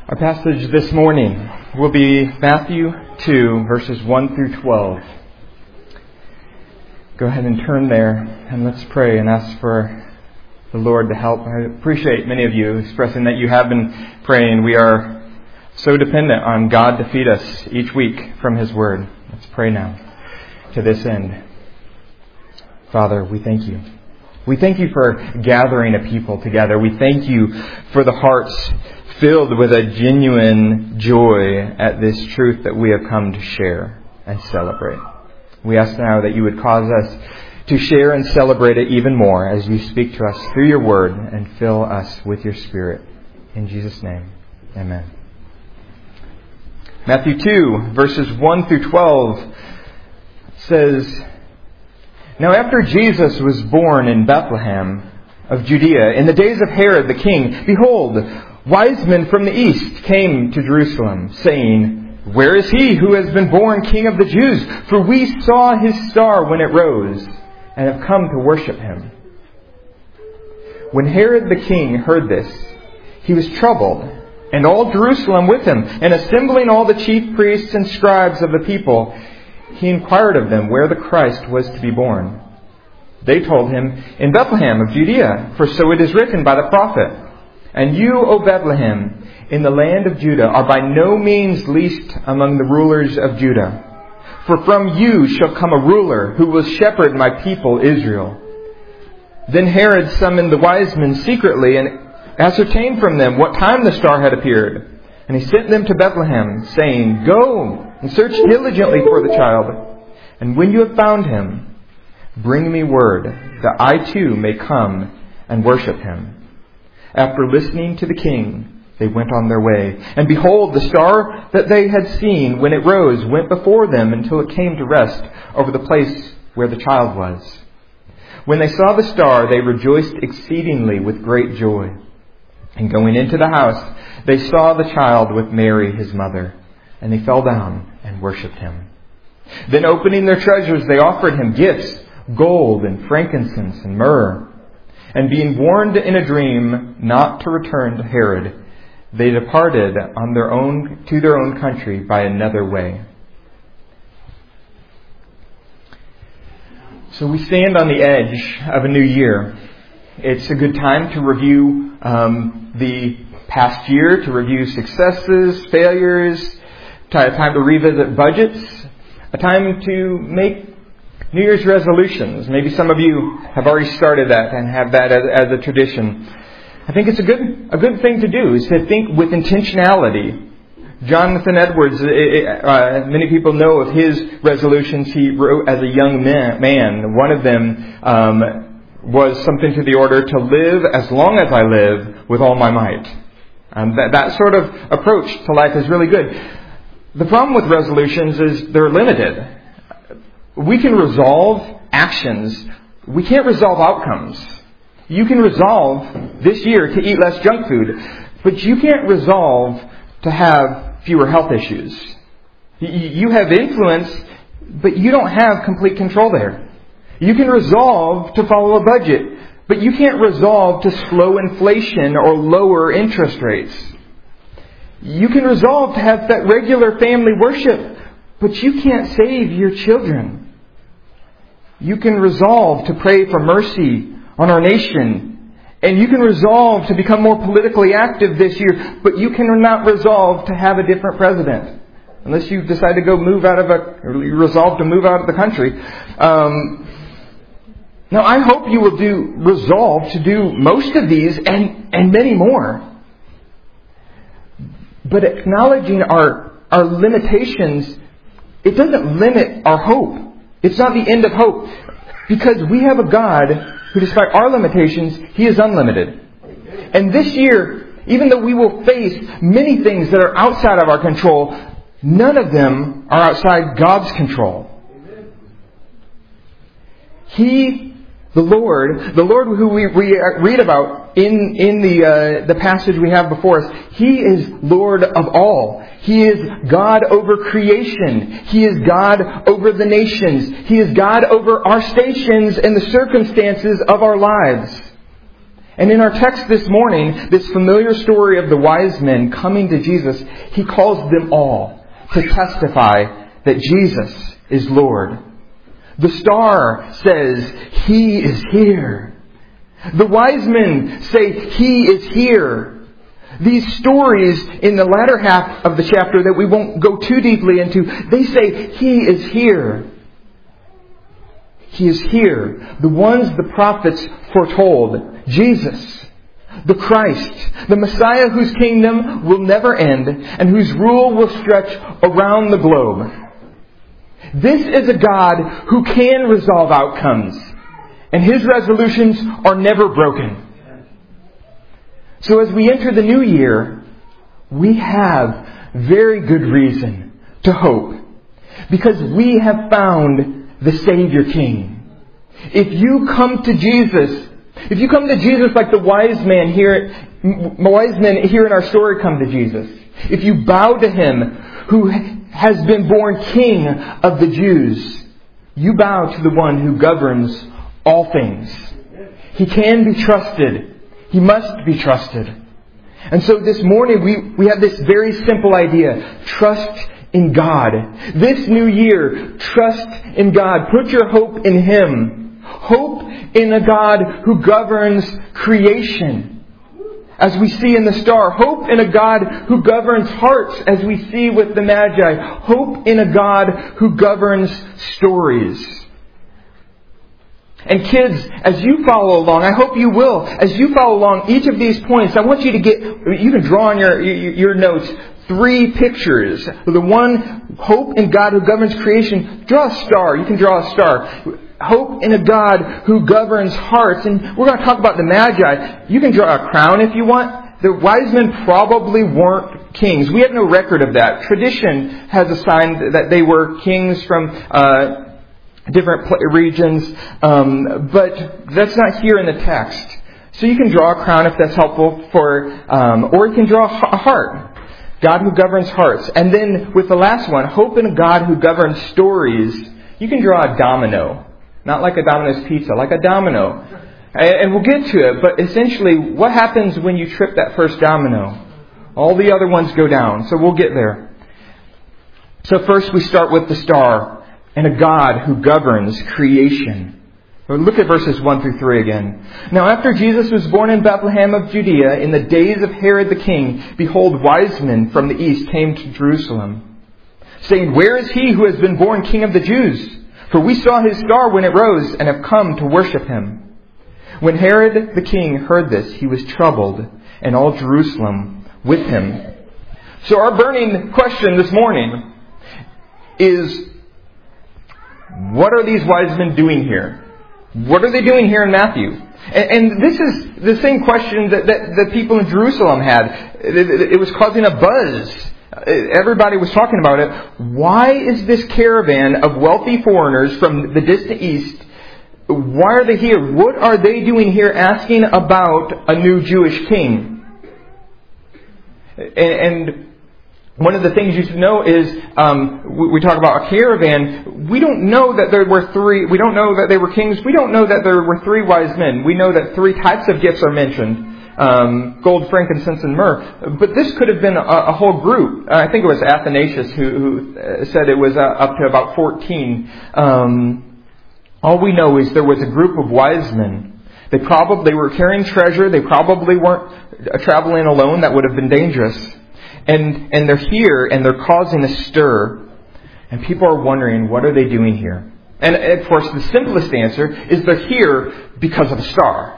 Our passage this morning will be Matthew 2, verses 1 through 12. Go ahead and turn there and let's pray and ask for the Lord to help. I appreciate many of you expressing that you have been praying. We are so dependent on God to feed us each week from His Word. Let's pray now to this end. Father, we thank you. We thank you for gathering a people together. We thank you for the hearts filled with a genuine joy at this truth that we have come to share and celebrate. We ask now that you would cause us to share and celebrate it even more as you speak to us through your word and fill us with your Spirit. In Jesus' name, amen. Matthew 2, verses 1 through 12 says, "Now after Jesus was born in Bethlehem of Judea, in the days of Herod the king, behold, wise men from the east came to Jerusalem, saying, 'Where is he who has been born King of the Jews? For we saw his star when it rose, and have come to worship him.' When Herod the king heard this, he was troubled, and all Jerusalem with him. And assembling all the chief priests and scribes of the people, he inquired of them where the Christ was to be born. They told him, 'In Bethlehem of Judea, for so it is written by the prophet, And you, O Bethlehem, in the land of Judah, are by no means least among the rulers of Judah. For from you shall come a ruler who will shepherd my people Israel.' Then Herod summoned the wise men secretly and ascertained from them what time the star had appeared. And he sent them to Bethlehem, saying, 'Go and search diligently for the child. And when you have found him, bring me word that I too may come and worship him.' After listening to the king, they went on their way. And behold, the star that they had seen when it rose went before them until it came to rest over the place where the child was. When they saw the star, they rejoiced exceedingly with great joy. And going into the house, they saw the child with Mary, his mother, and they fell down and worshipped him. Then opening their treasures, they offered him gifts, gold and frankincense and myrrh. And being warned in a dream not to return to Herod, they departed on to their own country by another way." So we stand on the edge of a new year. It's a good time to review the past year, to review successes, failures, time to revisit budgets, a time to make New Year's resolutions. Maybe some of you have already started that and have that as a tradition. I think it's a good thing to do, is to think with intentionality. Jonathan Edwards, many people know of his resolutions he wrote as a young man. One of them was something to the order, "To live as long as I live with all my might." That sort of approach to life is really good. The problem with resolutions is they're limited. We can resolve actions. We can't resolve outcomes. You can resolve this year to eat less junk food, but you can't resolve to have fewer health issues. You have influence, but you don't have complete control there. You can resolve to follow a budget, but you can't resolve to slow inflation or lower interest rates. You can resolve to have that regular family worship, but you can't save your children. You can resolve to pray for mercy on our nation, and you can resolve to become more politically active this year, but you cannot resolve to have a different president unless you decide to resolve to move out of the country. Now, I hope you will resolve to do most of these and many more. But acknowledging our limitations, it doesn't limit our hope. It's not the end of hope. Because we have a God who, despite our limitations, He is unlimited. And this year, even though we will face many things that are outside of our control, none of them are outside God's control. The Lord who we read about in the passage we have before us, He is Lord of all. He is God over creation. He is God over the nations. He is God over our stations and the circumstances of our lives. And in our text this morning, this familiar story of the wise men coming to Jesus, He calls them all to testify that Jesus is Lord. The star says, He is here. The wise men say, He is here. These stories in the latter half of the chapter that we won't go too deeply into, they say, He is here. He is here. The ones the prophets foretold. Jesus, the Christ, the Messiah whose kingdom will never end and whose rule will stretch around the globe. This is a God who can resolve outcomes, and His resolutions are never broken. So as we enter the new year, we have very good reason to hope, because we have found the Savior King. If you come to Jesus like the wise men here in our story come to Jesus, if you bow to Him who has been born King of the Jews, you bow to the one who governs all things. He can be trusted. He must be trusted. And so this morning we have this very simple idea. Trust in God. This new year, trust in God. Put your hope in Him. Hope in a God who governs creation, as we see in the star. Hope in a God who governs hearts, as we see with the Magi. Hope in a God who governs stories. And kids, as you follow along, I hope you will, as you follow along each of these points, I want you to you can draw on your notes 3 pictures. The one, hope in God who governs creation. Draw a star. You can draw a star. Hope in a God who governs hearts. And we're going to talk about the Magi. You can draw a crown if you want. The wise men probably weren't kings. We have no record of that. Tradition has assigned that they were kings from different regions, but that's not here in the text. So you can draw a crown if that's helpful or you can draw a heart. God who governs hearts. And then with the last one, hope in a God who governs stories, you can draw a domino. Not like a Domino's pizza, like a domino. And we'll get to it, but essentially, what happens when you trip that first domino? All the other ones go down, so we'll get there. So first we start with the star and a God who governs creation. Look at verses 1 through 3 again. Now after Jesus was born in Bethlehem of Judea, in the days of Herod the king, behold, wise men from the east came to Jerusalem, saying, Where is he who has been born King of the Jews? For we saw his star when it rose and have come to worship him. When Herod the king heard this, he was troubled, and all Jerusalem with him. So our burning question this morning is, what are these wise men doing here? What are they doing here in Matthew? And this is the same question that the people in Jerusalem had. It was causing a buzz. Everybody was talking about it. Why is this caravan of wealthy foreigners from the distant east, why are they here? What are they doing here asking about a new Jewish king? And one of the things you should know is, we talk about a caravan. We don't know that there were 3, we don't know that they were kings. We don't know that there were 3 wise men. We know that 3 types of gifts are mentioned. Gold, frankincense, and myrrh. But this could have been a whole group. I think it was Athanasius who said it was up to about 14. All we know is there was a group of wise men. They were carrying treasure. They probably weren't traveling alone. That would have been dangerous. And they're here and they're causing a stir. And people are wondering, what are they doing here? And of course, the simplest answer is they're here because of a star.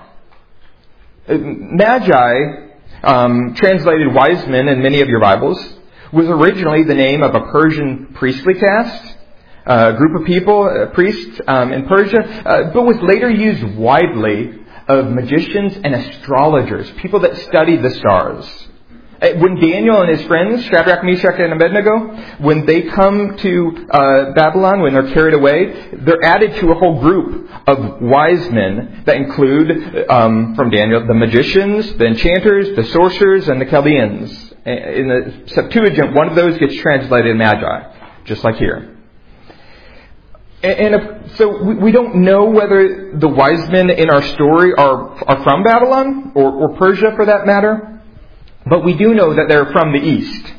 Magi, translated wise men in many of your Bibles, was originally the name of a Persian priestly caste, a group of people, priests in Persia, but was later used widely of magicians and astrologers, people that studied the stars. When Daniel and his friends, Shadrach, Meshach, and Abednego, when they come to Babylon, when they're carried away, they're added to a whole group of wise men that include, from Daniel, the magicians, the enchanters, the sorcerers, and the Chaldeans. In the Septuagint, one of those gets translated Magi, just like here. So we don't know whether the wise men in our story are from Babylon or Persia for that matter, but we do know that they're from the east.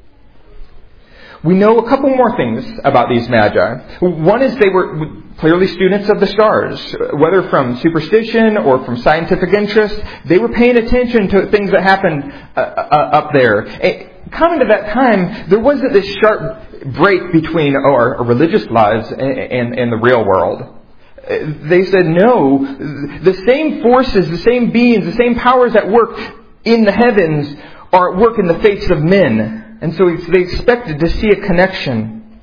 We know a couple more things about these magi. One is they were clearly students of the stars. Whether from superstition or from scientific interest, they were paying attention to things that happened up there. Coming to that time, there wasn't this sharp break between our religious lives and the real world. They said, no, the same forces, the same beings, the same powers at work in the heavens are at work in the fates of men. And so they expected to see a connection.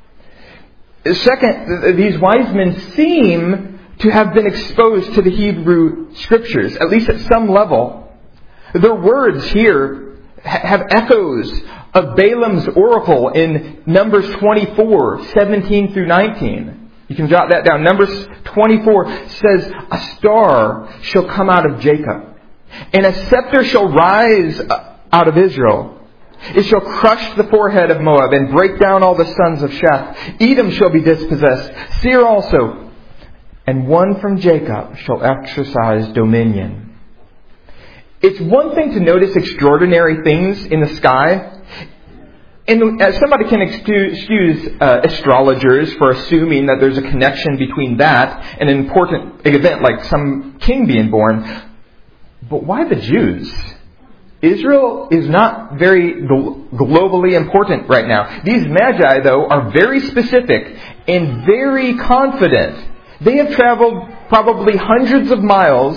Second, these wise men seem to have been exposed to the Hebrew Scriptures, at least at some level. Their words here have echoes of Balaam's oracle in Numbers 24, 17 through 19. You can jot that down. Numbers 24 says, "A star shall come out of Jacob, and a scepter shall rise out of Israel. It shall crush the forehead of Moab and break down all the sons of Sheth. Edom shall be dispossessed, Seir also. And one from Jacob shall exercise dominion." It's one thing to notice extraordinary things in the sky. And somebody can excuse astrologers for assuming that there's a connection between that and an important event like some king being born. But why the Jews? Israel is not very globally important right now. These magi, though, are very specific and very confident. They have traveled probably hundreds of miles,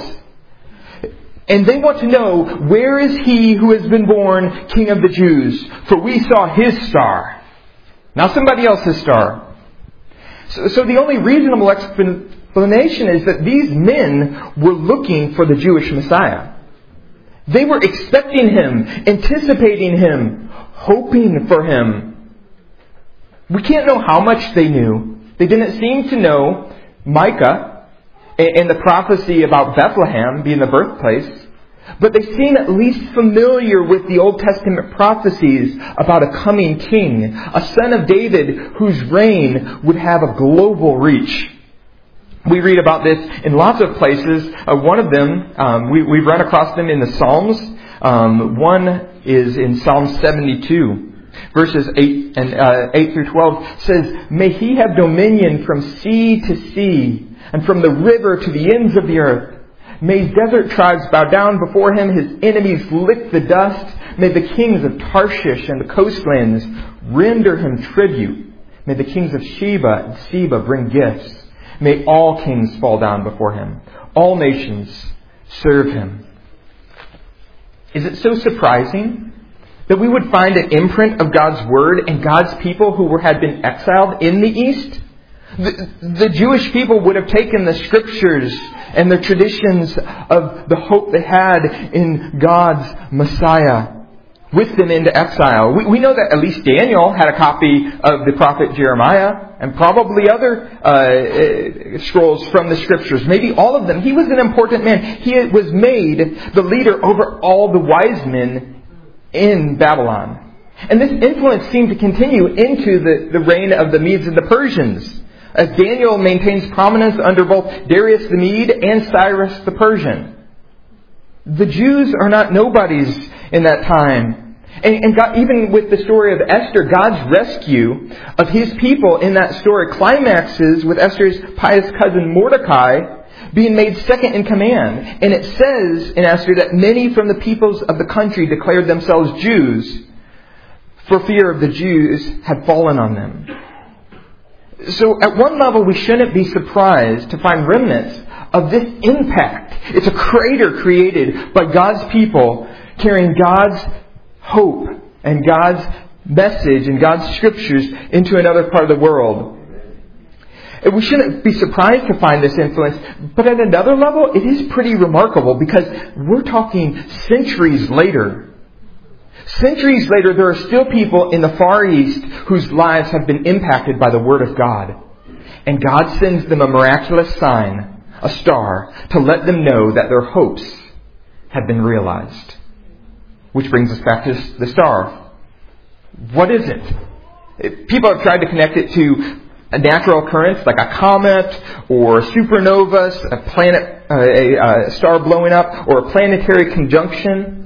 and they want to know, where is he who has been born King of the Jews? For we saw his star, not somebody else's star. So the only reasonable explanation is that these men were looking for the Jewish Messiah. They were expecting him, anticipating him, hoping for him. We can't know how much they knew. They didn't seem to know Micah and the prophecy about Bethlehem being the birthplace, but they seem at least familiar with the Old Testament prophecies about a coming king, a son of David whose reign would have a global reach. We read about this in lots of places. One of them, we've run across them in the Psalms. One is in Psalm 72, verses 8 through 12. Says, "May he have dominion from sea to sea, and from the river to the ends of the earth. May desert tribes bow down before him, his enemies lick the dust. May the kings of Tarshish and the coastlands render him tribute. May the kings of Sheba and Seba bring gifts. May all kings fall down before him. All nations serve him." Is it so surprising that we would find an imprint of God's Word in God's people who had been exiled in the East? The Jewish people would have taken the Scriptures and the traditions of the hope they had in God's Messiah with them into exile. We know that at least Daniel had a copy of the prophet Jeremiah and probably other scrolls from the Scriptures. Maybe all of them. He was an important man. He was made the leader over all the wise men in Babylon. And this influence seemed to continue into the reign of the Medes and the Persians, as Daniel maintains prominence under both Darius the Mede and Cyrus the Persian. The Jews are not nobodies in that time. And God, even with the story of Esther, God's rescue of His people in that story climaxes with Esther's pious cousin Mordecai being made second in command. And it says in Esther that many from the peoples of the country declared themselves Jews, for fear of the Jews had fallen on them. So at one level, we shouldn't be surprised to find remnants of this impact. It's a crater created by God's people carrying God's hope and God's message and God's Scriptures into another part of the world. And we shouldn't be surprised to find this influence, but at another level, it is pretty remarkable because we're talking centuries later. Centuries later, there are still people in the Far East whose lives have been impacted by the Word of God. And God sends them a miraculous sign, a star, to let them know that their hopes have been realized. Which brings us back to the star. What is it? People have tried to connect it to a natural occurrence like a comet or supernova, a star blowing up, or a planetary conjunction.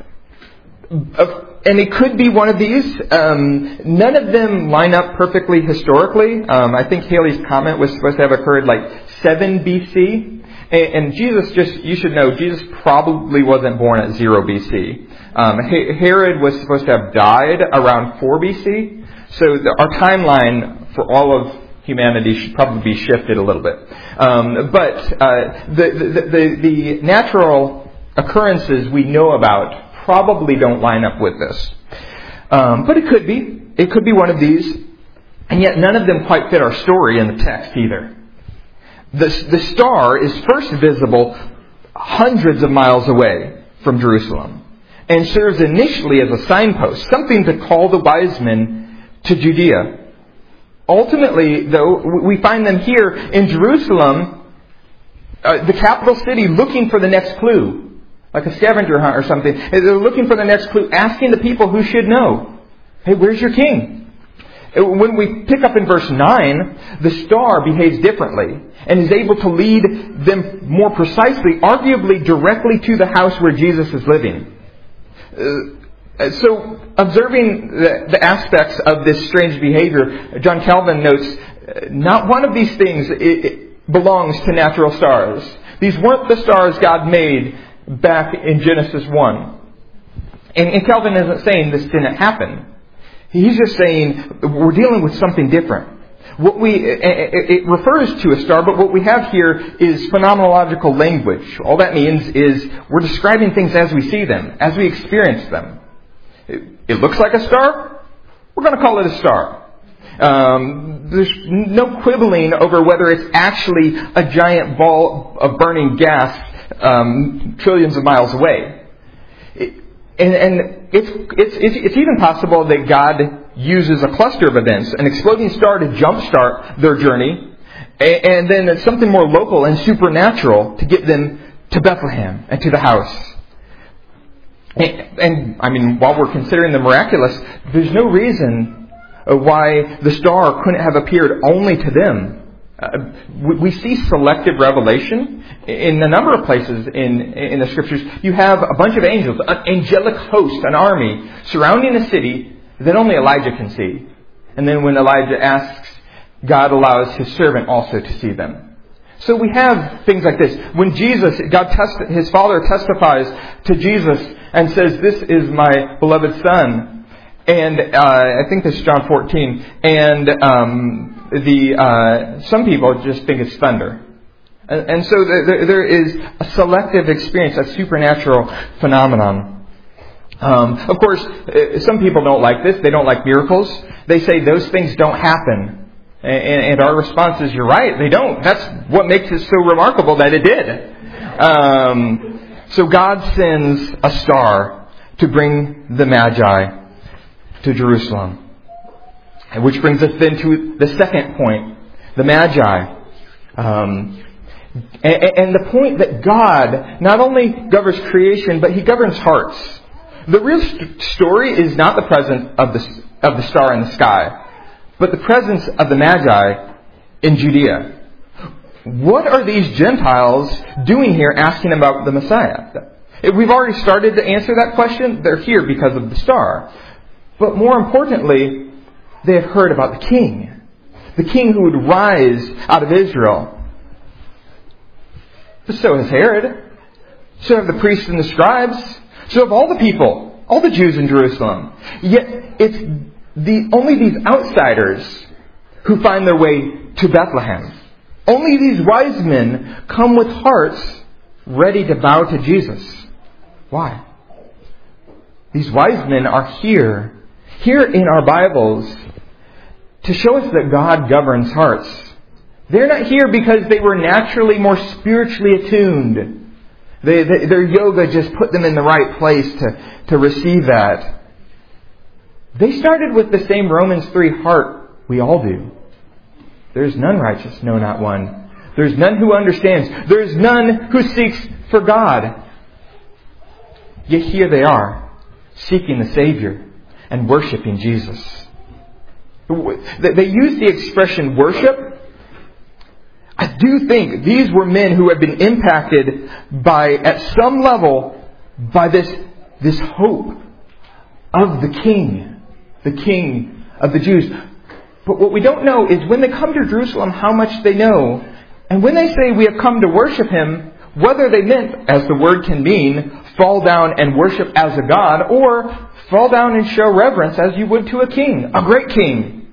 And it could be one of these. None of them line up perfectly historically. I think Halley's Comet was supposed to have occurred like 7 BC. And Jesus, you should know, Jesus probably wasn't born at 0 BC. Herod was supposed to have died around 4 BC. So our timeline for all of humanity should probably be shifted a little bit. But the natural occurrences we know about probably don't line up with this. But it could be. It could be one of these. And yet none of them quite fit our story in the text either. The star is first visible hundreds of miles away from Jerusalem and serves initially as a signpost, something to call the wise men to Judea. Ultimately, though, we find them here in Jerusalem, the capital city, looking for the next clue, like a scavenger hunt or something. They're looking for the next clue, asking the people who should know, hey, where's your king? When we pick up in verse 9, the star behaves differently and is able to lead them more precisely, arguably directly to the house where Jesus is living. So, observing the aspects of this strange behavior, John Calvin notes, not one of these things belongs to natural stars. These weren't the stars God made back in Genesis 1. And Calvin isn't saying this didn't happen. He's just saying we're dealing with something different. It refers to a star, but what we have here is phenomenological language. All that means is we're describing things as we see them, as we experience them. It looks like a star. We're going to call it a star. There's no quibbling over whether it's actually a giant ball of burning gas trillions of miles away. And it's even possible that God uses a cluster of events, an exploding star to jumpstart their journey, and then something more local and supernatural to get them to Bethlehem and to the house. And I mean, while we're considering the miraculous, there's no reason why the star couldn't have appeared only to them. We see selective revelation in a number of places in the Scriptures. You have a bunch of angels, an angelic host, an army, surrounding a city that only Elijah can see. And then when Elijah asks, God allows His servant also to see them. So we have things like this. When His Father testifies to Jesus and says, "This is my beloved Son," and I think this is John 14, and some people just think it's thunder. And so there is a selective experience, a supernatural phenomenon. Of course, some people don't like this. They don't like miracles. They say those things don't happen. And our response is, you're right, they don't. That's what makes it so remarkable that it did. So God sends a star to bring the Magi to Jerusalem. Which brings us then to the second point, the Magi. And the point that God not only governs creation, but He governs hearts. The real story is not the presence of the star in the sky, but the presence of the Magi in Judea. What are these Gentiles doing here asking about the Messiah? We've already started to answer that question. They're here because of the star. But more importantly, they have heard about the King who would rise out of Israel. But so has Herod. So have the priests and the scribes. So have all the people, all the Jews in Jerusalem. Yet it's only these outsiders who find their way to Bethlehem. Only these wise men come with hearts ready to bow to Jesus. Why? These wise men are here in our Bibles to show us that God governs hearts. They're not here because they were naturally more spiritually attuned. Their yoga just put them in the right place to receive that. They started with the same Romans 3 heart we all do. There's none righteous, no, not one. There's none who understands. There's none who seeks for God. Yet here they are, seeking the Savior and worshiping Jesus. They use the expression worship. I do think these were men who had been impacted by, at some level, by this hope of the King of the Jews. But what we don't know is when they come to Jerusalem, how much they know. And when they say we have come to worship Him, whether they meant, as the word can mean, fall down and worship as a god, or fall down and show reverence as you would to a king, a great king.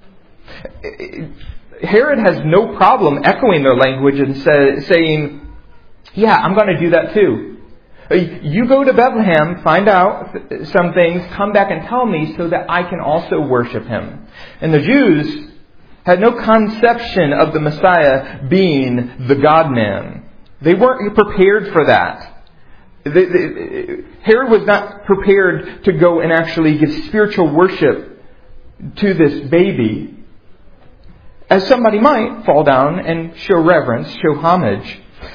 Herod has no problem echoing their language and saying, yeah, I'm going to do that too. You go to Bethlehem, find out some things, come back and tell me so that I can also worship Him. And the Jews had no conception of the Messiah being the God-man. They weren't prepared for that. Herod was not prepared to go and actually give spiritual worship to this baby, as somebody might fall down and show reverence, show homage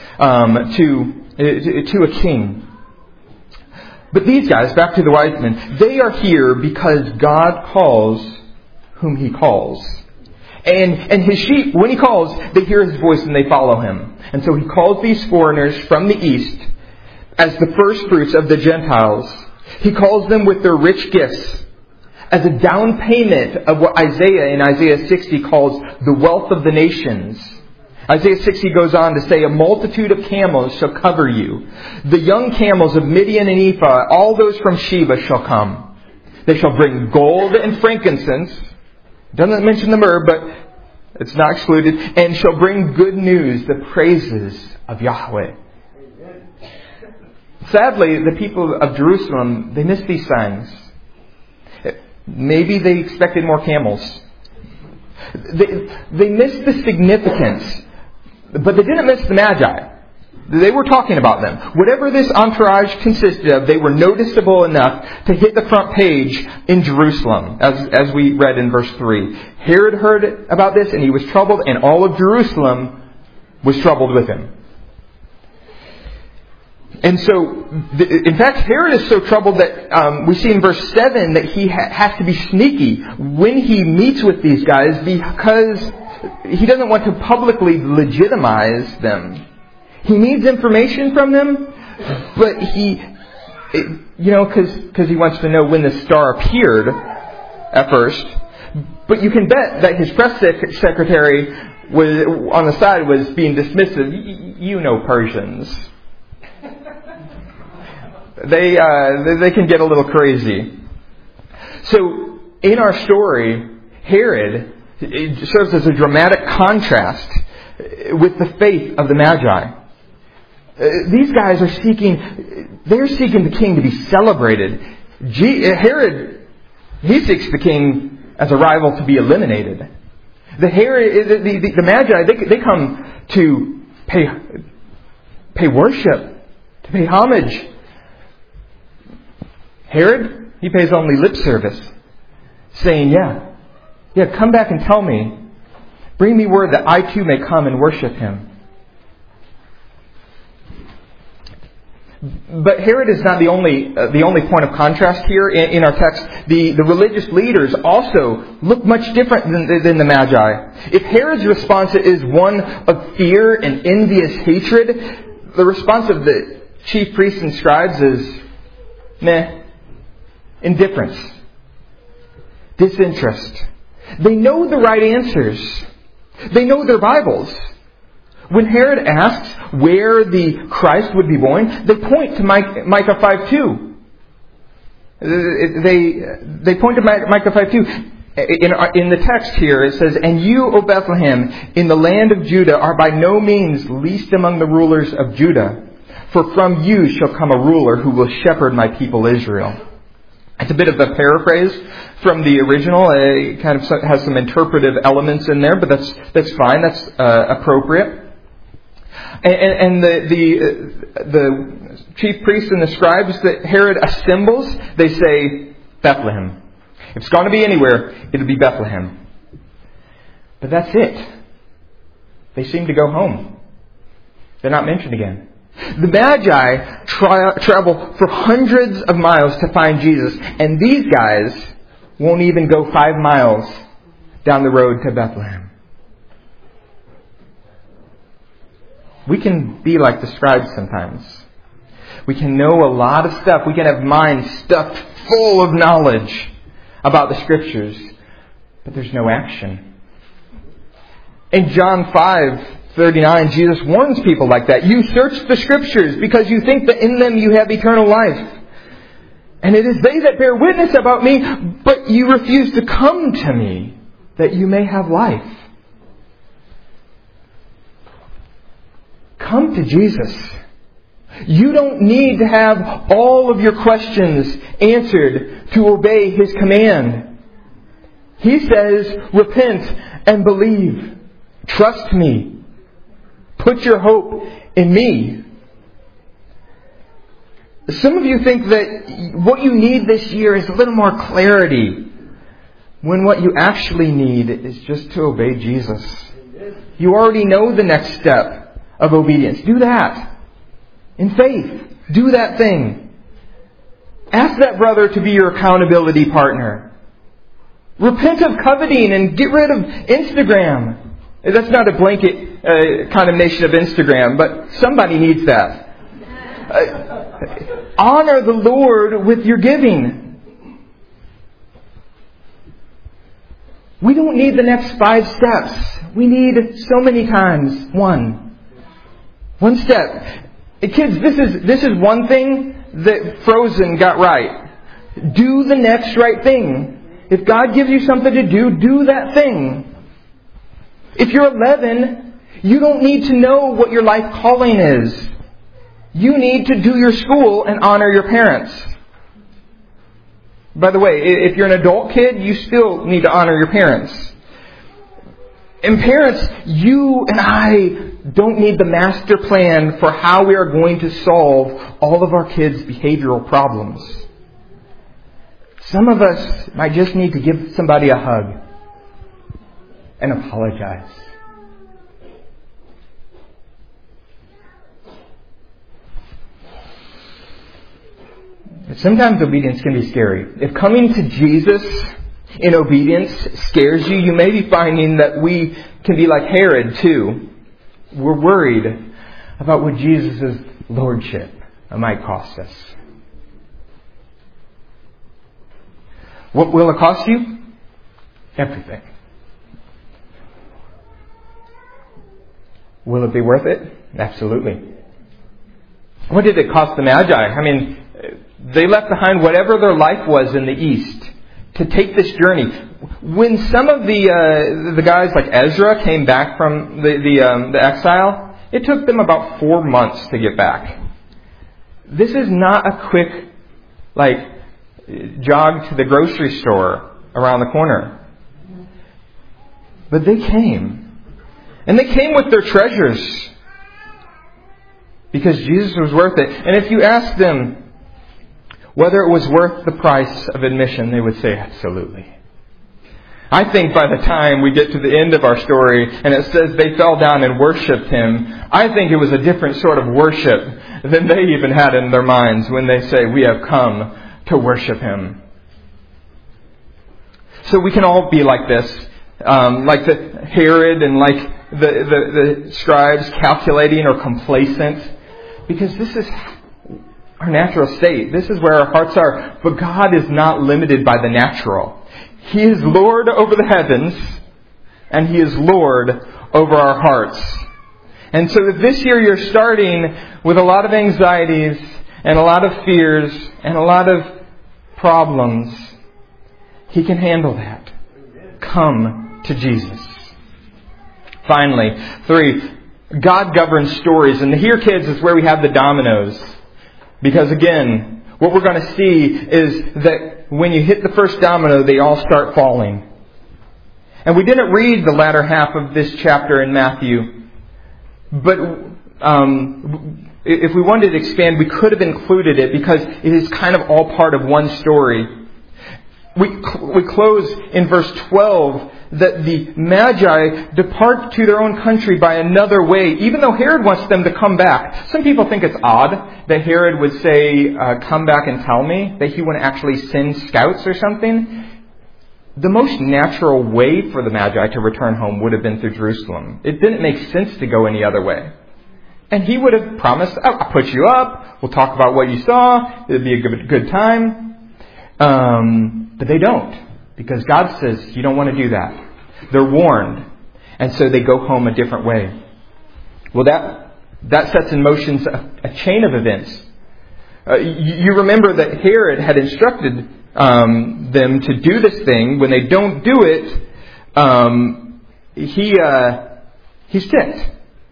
to a king. But these guys, back to the wise men, they are here because God calls whom He calls. And His sheep, when He calls, they hear His voice and they follow Him. And so He calls these foreigners from the east as the first fruits of the Gentiles. He calls them with their rich gifts as a down payment of what Isaiah in Isaiah 60 calls the wealth of the nations. Isaiah 60 goes on to say, a multitude of camels shall cover you. The young camels of Midian and Ephah, all those from Sheba shall come. They shall bring gold and frankincense. Doesn't mention the myrrh, but it's not excluded. And shall bring good news, the praises of Yahweh. Sadly, the people of Jerusalem, they missed these signs. Maybe they expected more camels. They missed the significance. But they didn't miss the Magi. They were talking about them. Whatever this entourage consisted of, they were noticeable enough to hit the front page in Jerusalem, as we read in verse 3. Herod heard about this and he was troubled, and all of Jerusalem was troubled with him. And so, in fact, Herod is so troubled that we see in verse 7 that he has to be sneaky when he meets with these guys, because he doesn't want to publicly legitimize them. He needs information from them, but because he wants to know when the star appeared at first. But you can bet that his press secretary was on the side was being dismissive. You know Persians. They can get a little crazy. So in our story, Herod, it serves as a dramatic contrast with the faith of the Magi. These guys are seeking the king to be celebrated. Herod, he seeks the king as a rival to be eliminated. The Magi, they come to pay worship, to pay homage. Herod, he pays only lip service, saying, yeah, come back and tell me. Bring me word that I too may come and worship Him. But Herod is not the only point of contrast here in our text. The religious leaders also look much different than the Magi. If Herod's response is one of fear and envious hatred, the response of the chief priests and scribes is meh, indifference, disinterest. They know the right answers. They know their Bibles. When Herod asks where the Christ would be born, they point to Micah 5:2. They point to Micah 5:2. In the text here it says, "And you, O Bethlehem, in the land of Judah, are by no means least among the rulers of Judah. For from you shall come a ruler who will shepherd my people Israel." It's a bit of a paraphrase from the original. It kind of has some interpretive elements in there, but that's fine. That's appropriate. And the chief priests and the scribes that Herod assembles, they say, Bethlehem. If it's going to be anywhere, it'll be Bethlehem. But that's it. They seem to go home. They're not mentioned again. The Magi travel for hundreds of miles to find Jesus, and these guys won't even go 5 miles down the road to Bethlehem. We can be like the scribes sometimes. We can know a lot of stuff. We can have minds stuffed full of knowledge about the Scriptures, but there's no action. In John 5:39, Jesus warns people like that. You search the Scriptures because you think that in them you have eternal life. And it is they that bear witness about me, but you refuse to come to me that you may have life. Come to Jesus. You don't need to have all of your questions answered to obey His command. He says, repent and believe. Trust me. Put your hope in me. Some of you think that what you need this year is a little more clarity, when what you actually need is just to obey Jesus. You already know the next step of obedience. Do that. In faith. Do that thing. Ask that brother to be your accountability partner. Repent of coveting and get rid of Instagram. That's not a blanket condemnation of Instagram, but somebody needs that. Honor the Lord with your giving. We don't need the next 5 steps. We need so many times one step. Kids, this is one thing that Frozen got right. Do the next right thing. If God gives you something to do, do that thing. If you're 11, you don't need to know what your life calling is. You need to do your school and honor your parents. By the way, if you're an adult kid, you still need to honor your parents. And parents, you and I don't need the master plan for how we are going to solve all of our kids' behavioral problems. Some of us might just need to give somebody a hug and apologize. Sometimes obedience can be scary. If coming to Jesus in obedience scares you, you may be finding that we can be like Herod too. We're worried about what Jesus' lordship might cost us. What will it cost you? Everything. Will it be worth it? Absolutely. What did it cost the Magi? I mean, they left behind whatever their life was in the East to take this journey. When some of the guys like Ezra came back from the exile, it took them about 4 months to get back. This is not a quick jog to the grocery store around the corner. But they came. And they came with their treasures. Because Jesus was worth it. And if you ask them whether it was worth the price of admission, they would say absolutely. I think by the time we get to the end of our story and it says they fell down and worshipped Him, I think it was a different sort of worship than they even had in their minds when they say, we have come to worship Him. So we can all be like this, like the Herod and like the scribes, calculating or complacent, because this is our natural state. This is where our hearts are. But God is not limited by the natural. He is Lord over the heavens, and He is Lord over our hearts. And so if this year you're starting with a lot of anxieties and a lot of fears and a lot of problems, He can handle that. Come to Jesus. Finally, 3, God governs stories. And here, kids, is where we have the dominoes. Because again, what we're going to see is that when you hit the first domino, they all start falling. And we didn't read the latter half of this chapter in Matthew. But if we wanted to expand, we could have included it because it is kind of all part of one story. We close in verse 12 that the Magi depart to their own country by another way, even though Herod wants them to come back. Some people think it's odd that Herod would say, come back and tell me, that he wouldn't actually send scouts or something. the most natural way for the Magi to return home would have been through Jerusalem. It didn't make sense to go any other way. And he would have promised, I'll put you up, we'll talk about what you saw, it'll be a good time. But they don't, because God says you don't want to do that. They're warned, and so they go home a different way. Well, that sets in motion a chain of events. You remember that Herod had instructed them to do this thing. When they don't do it, he's ticked.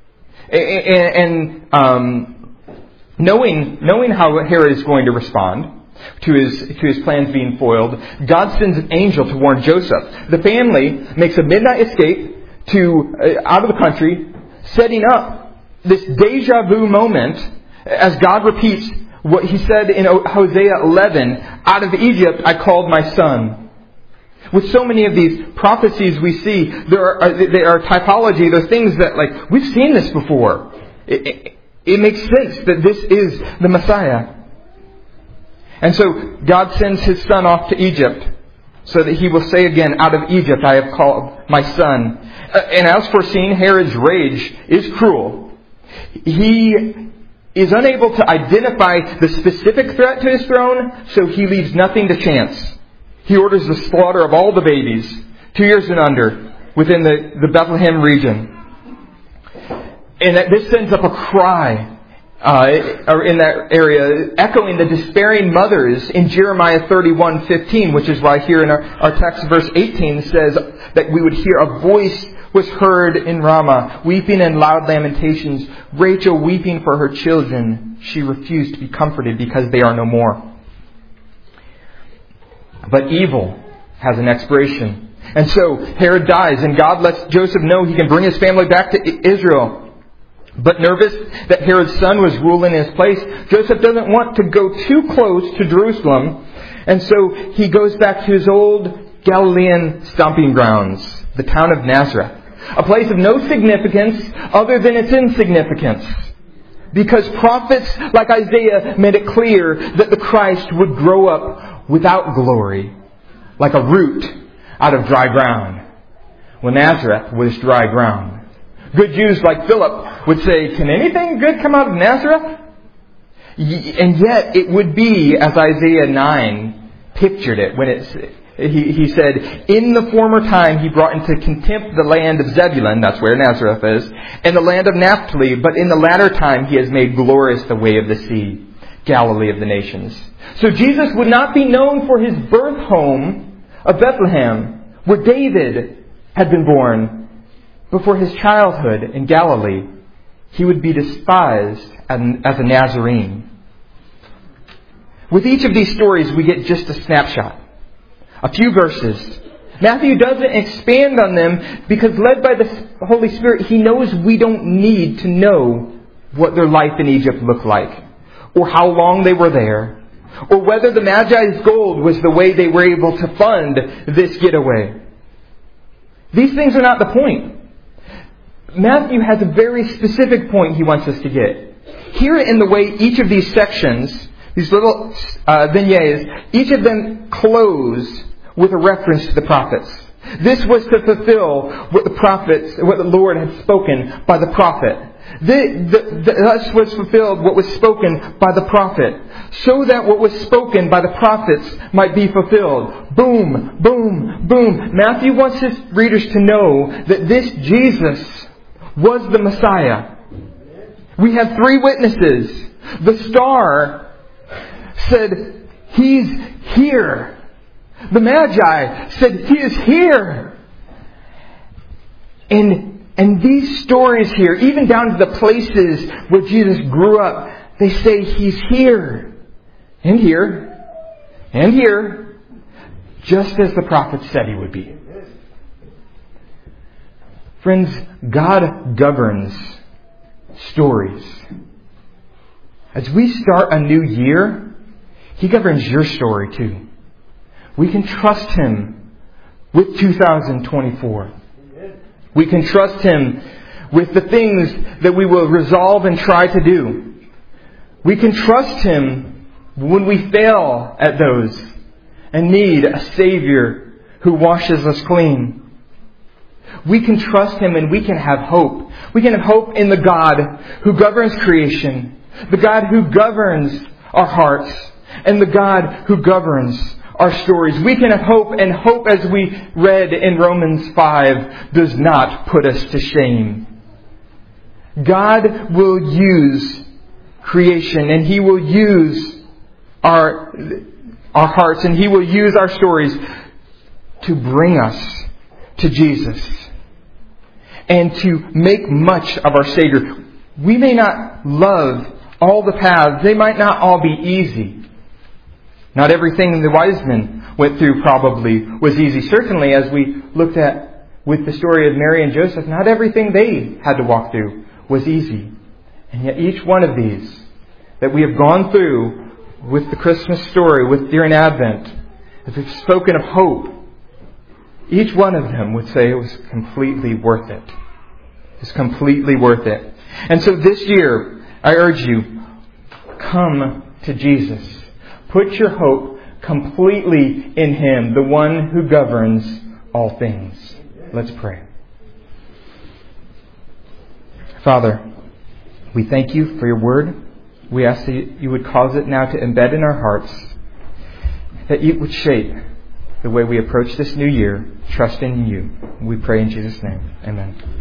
And knowing how Herod is going to respond to his plans being foiled, God sends an angel to warn Joseph. The family makes a midnight escape out of the country, setting up this deja vu moment as God repeats what he said in Hosea 11, "Out of Egypt I called my son." With so many of these prophecies we see, they are typology. They're things that, like, we've seen this before. It makes sense that this is the Messiah. And so God sends his son off to Egypt so that he will say again, "Out of Egypt I have called my son." And as foreseen, Herod's rage is cruel. He is unable to identify the specific threat to his throne, so he leaves nothing to chance. He orders the slaughter of all the babies, 2 years and under, within the Bethlehem region. And this sends up a cry in that area, echoing the despairing mothers in Jeremiah 31:15, which is why here in our text, verse 18 says that we would hear a voice was heard in Ramah, weeping and loud lamentations, Rachel weeping for her children. She refused to be comforted because they are no more. But evil has an expiration. And so Herod dies, and God lets Joseph know he can bring his family back to Israel. But nervous that Herod's son was ruling in his place, Joseph doesn't want to go too close to Jerusalem. And so he goes back to his old Galilean stomping grounds, the town of Nazareth. A place of no significance other than its insignificance. Because prophets like Isaiah made it clear that the Christ would grow up without glory, like a root out of dry ground. Well, Nazareth was dry ground. Good Jews like Philip would say, "Can anything good come out of Nazareth?" And yet it would be, as Isaiah 9 pictured it, when he said, "In the former time he brought into contempt the land of Zebulun," that's where Nazareth is, "and the land of Naphtali, but in the latter time he has made glorious the way of the sea, Galilee of the nations." So Jesus would not be known for his birth home of Bethlehem, where David had been born, but for his childhood in Galilee. He would be despised as a Nazarene. With each of these stories, we get just a snapshot. A few verses. Matthew doesn't expand on them because, led by the Holy Spirit, he knows we don't need to know what their life in Egypt looked like, or how long they were there, or whether the Magi's gold was the way they were able to fund this getaway. These things are not the point. Matthew has a very specific point he wants us to get. Hear it in the way each of these sections, these little vignettes, each of them close with a reference to the prophets. This was to fulfill what the Lord had spoken by the prophet. Thus was fulfilled what was spoken by the prophet, so that what was spoken by the prophets might be fulfilled. Boom, boom, boom. Matthew wants his readers to know that this Jesus was the Messiah. We have 3 witnesses. The star said, "He's here." The Magi said, "He is here." And these stories here, even down to the places where Jesus grew up, they say He's here, and here, and here, just as the prophet said He would be. Friends, God governs stories. As we start a new year, He governs your story too. We can trust Him with 2024. We can trust Him with the things that we will resolve and try to do. We can trust Him when we fail at those and need a Savior who washes us clean. We can trust Him and we can have hope. We can have hope in the God who governs creation, the God who governs our hearts, and the God who governs our stories. We can have hope, and hope, as we read in Romans 5, does not put us to shame. God will use creation, and He will use our hearts, and He will use our stories to bring us to Jesus and to make much of our Savior. We may not love all the paths. They might not all be easy. Not everything the wise men went through probably was easy. Certainly, as we looked at with the story of Mary and Joseph, not everything they had to walk through was easy. And yet each one of these that we have gone through with the Christmas story, with during Advent, as we've spoken of hope, each one of them would say it was completely worth it. It's completely worth it. And so this year, I urge you, come to Jesus. Put your hope completely in Him, the one who governs all things. Let's pray. Father, we thank You for Your word. We ask that You would cause it now to embed in our hearts, that it would shape the way we approach this new year, trusting in You. We pray in Jesus' name. Amen.